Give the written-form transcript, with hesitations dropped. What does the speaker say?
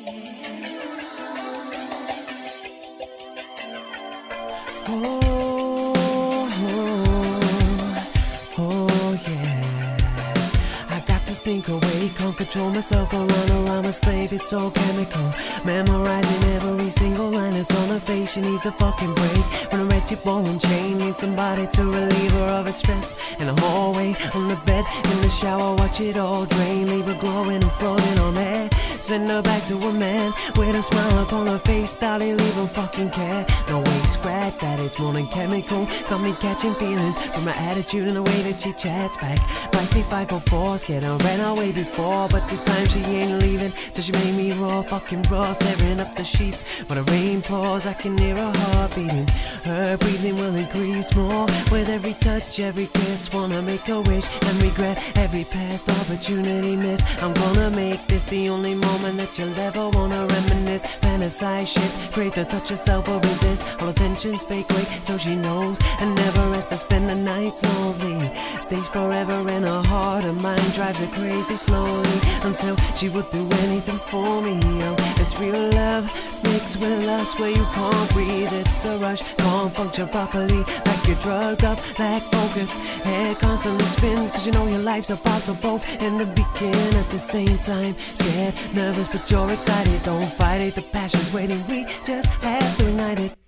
Oh, oh, oh, yeah. I got to think away, can't control myself or run or I'm a slave, it's all chemical. Memorizing every single line that's on her face, she needs a fucking break. When a wretched ball and chain needs somebody to relieve her of her stress. In the hallway, on the bed, in the shower, watch it all drain. Leave her glowing and floating on air. Send her back to a man with a smile upon her face. Darling, leave him fucking care. No wait, scratch that, it's more than chemical. Got me catching feelings from her attitude and the way that she chats back. Feisty 504, scared I ran away before, but this time she ain't leaving till she made me raw, fucking raw, tearing up the sheets. When the rain pours, I can hear her heart beating. Her breathing will increase more with every touch, every kiss. Wanna make a wish and regret every past opportunity missed. I'm gonna make this the only moment that you'll ever wanna reminisce. Fantasize shit, great to touch yourself or resist. All attention's fake, wait till she knows. And never rest to spend the night slowly. Stays forever in her heart, her mind drives her crazy slowly. Until she would do anything for me. Oh, it's real love mixed with lust where you can't breathe. It's a rush, can't function properly. Like you're drugged up, lack focus. Head constantly spins cause you know your life's about to both in the beginning at the same time. Scared, nervous but you're excited. Don't fight it, the passion's waiting. We just have to ignite it.